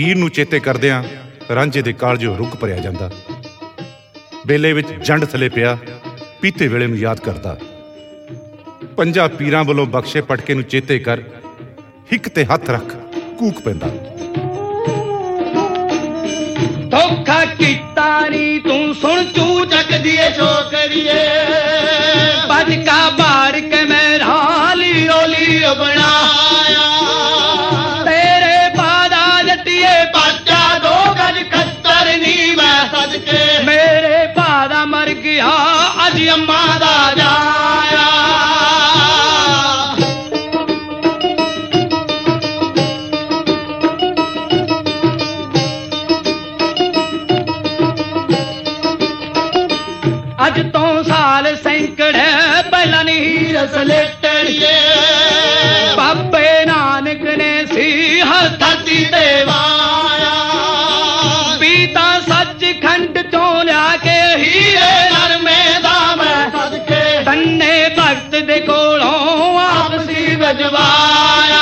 ਹੀਰ ਨੂੰ ਚੇਤੇ ਕਰਦਿਆਂ ਰਾਂਝੇ ਦੇ ਕਾਲਜੋਂ ਰੁੱਗ ਭਰਿਆ ਜਾਂਦਾ। ਬੇਲੇ ਵਿੱਚ ਜੰਡ ਥੱਲੇ ਪਿਆ ਪੀਤੇ ਵੇਲੇ ਨੂੰ ਯਾਦ ਕਰਦਾ। ਪੰਜਾਂ ਪੀਰਾਂ ਵੱਲੋਂ ਬਖਸ਼ੇ ਪਟਕੇ ਨੂੰ ਚੇਤੇ ਕਰ ਹਿੱਕ ਤੇ ਹੱਥ ਰੱਖ ਕੂਕ ਪੈਂਦਾ। ਧੋਖਾ ਕੀਤਾ ਨੀ ਤੂੰ ਸੁਣ ਚੂ ਚੱਕਦੀ ਏ ਛੋਕਰੀਏ, ਭਜਕਾ ਬਾੜ ਕੇ ਮੇਰਾ ਲੀਰੋਲੀ ਬਣਾਇਆ। ਤੇਰੇ ਬਾਦਾ ਜੱਟੀਏ ਪਾਚਾ 2 ਗਜ ਖੱਤਰ ਨੀ ਮੈਂ ਸਦਕੇ, ਮੇਰੇ ਬਾਦਾ ਮਰ ਗਿਆ ਅੱਜ ਅੰਮਾ ਦਾ ਜਾਇਆ। ਅੱਜ ਤੋਂ ਸਾਲ ਸੈਂਕੜੇ ਪਹਿਲਾਂ ਨੀ ਰਸਲੇਟੜੀਏ, ਬਾਬੇ ਨਾਨਕ ਨੇ ਸੀ ਹਰ ਧਰਤੀ ਤੇ ਵਾਇਆ। ਪੀਤਾ ਸੱਚਖੰਡ ਚੋਂ ਲਿਆ ਕੇ ਹੀਰੇ ਨਰਮੇ ਦਾ ਮੈਂ ਸਦਕੇ, ਧੰਨੇ ਭਗਤ ਦੇ ਕੋਲੋਂ ਆਪਸੀ ਵਜਵਾਇਆ।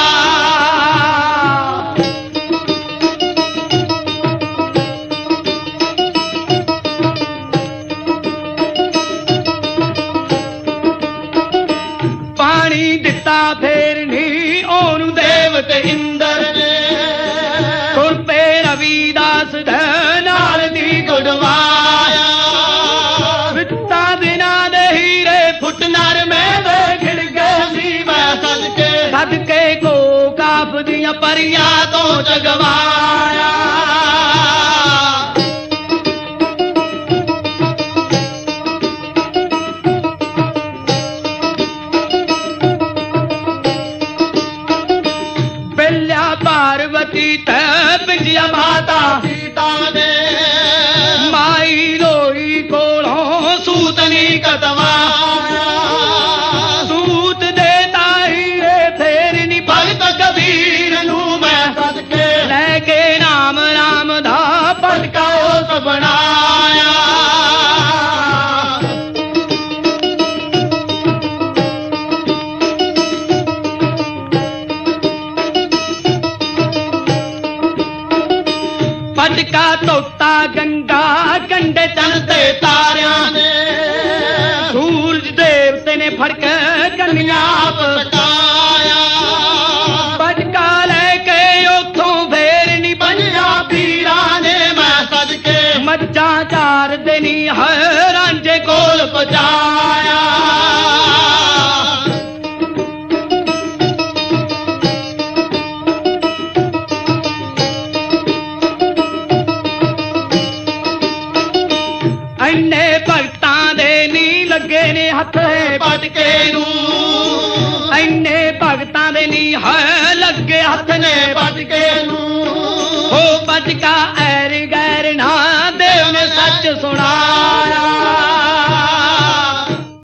ਪਾਣੀ ਦਿੱਤਾ ਫੇਰ ਨੀ ਉਹਨੂੰ ਦੇਵਤ ਇੰਦਰ ਨੇ, ਕੁਰਪੇ ਰਵੀਦਾਸ ਦੇ ਨਾਲ ਦੀ ਗੁੜਵਾਇਆ। ਵਿੱਤਾਂ ਦਿਨਾਂ ਦੇ ਹੀਰੇ ਫੁੱਟ ਨਰਮੇ ਦੇ ਖਿੜ ਗਏ ਸੀ ਮੈਂ ਸਦਕੇ, ਸਦਕੇ ਕੋ ਕਾਫ ਦੀਆਂ ਪਰੀਆਂ ਤੋਂ ਜਗਵਾਇਆ। ਪਾਰਵਤੀ ਤੇ ਪਿੰਜਿਆ ਮਾਤਾ ਸੀਤਾ ਨੇ, ਮਾਈ ਲੋਈ ਕੋਲੋਂ ਸੂਤ ਨੀ ਕਟਵਾਇਆ। ਸੂਤ ਦੇ ਤਾਹੀਰੇ ਫੇਰ ਨੀ ਭਗਤ ਕਬੀਰ ਨੂੰ ਮੈਂ ਸਦਕੇ, ਲੈ ਕੇ ਨਾਮ ਰਾਮ ਦਾ ਭਟਕਾ ਉਸ ਬਣਾਇਆ। ਭਟਕਾ ਧੋਤਾ ਗੰਗਾ ਕੰਢੇ ਚੰਨ ਤੇ ਤਾਰਿਆਂ ਨੇ, ਸੂਰਜ ਦੇਵਤੇ ਨੇ ਫੜ ਕੇ ਕੰਨੀਆਂ ਪਟਕਾਇਆ। ਭਟਕਾ ਲੈ ਕੇ ਉੱਥੋਂ ਫੇਰ ਨੀ ਪੰਜਾਂ ਪੀਰਾਂ ਨੇ ਮੈਂ ਸਦਕੇ, ਮੱਝਾਂ ਚਾਰਦੇ ਨੀ ਹੈ ਰਾਂਝੇ ਕੋਲ ਪਹੁੰਚਾਇਆ। ਇੰਨੇ ਭਗਤਾਂ ਦੇ ਨੀ ਲੱਗੇ ਨੇ ਹੱਥ ਪਟਕੇ ਨੂੰ, ਇੰਨੇ ਭਗਤਾਂ ਦੇ ਨੀ ਹੈ ਲੱਗੇ ਹੱਥ ਨੇ ਪਟਕੇ ਨੂੰ। ਹੋ ਪਟਕਾ